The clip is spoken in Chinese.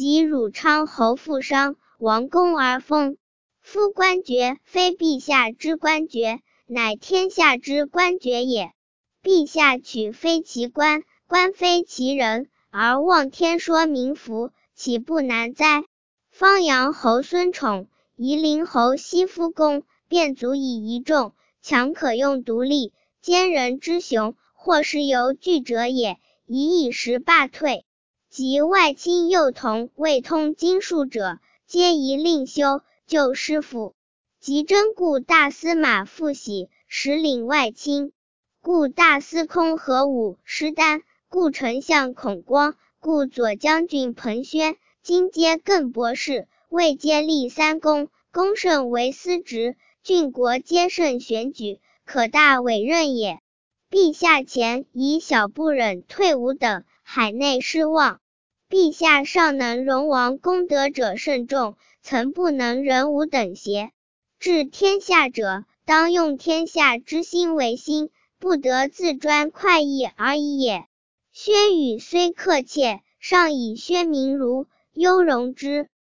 及汝昌侯负伤，王公而封。夫官爵非陛下之官爵，乃天下之官爵也。陛下取非其官，官非其人，而望天说民服，岂不难哉？方阳侯孙宠，夷陵侯西夫公，便足以一众，强可用独立，奸人之雄，或是犹惧者也，宜以时罢退。及外卿幼童未通经术者，皆宜令修，就师傅。及真故大司马傅喜，实领外卿。故大司空何武、施丹，故丞相孔光，故左将军彭宣，今皆更博士，位皆立三公，公胜为司职，郡国皆胜选举，可大委任也。陛下前以小不忍退伍等，海内失望。陛下尚能容王功德者甚众，曾不能忍吾等邪？治天下者，当用天下之心为心，不得自专快意而已也。薛语虽克切，尚以薛明儒，优容之。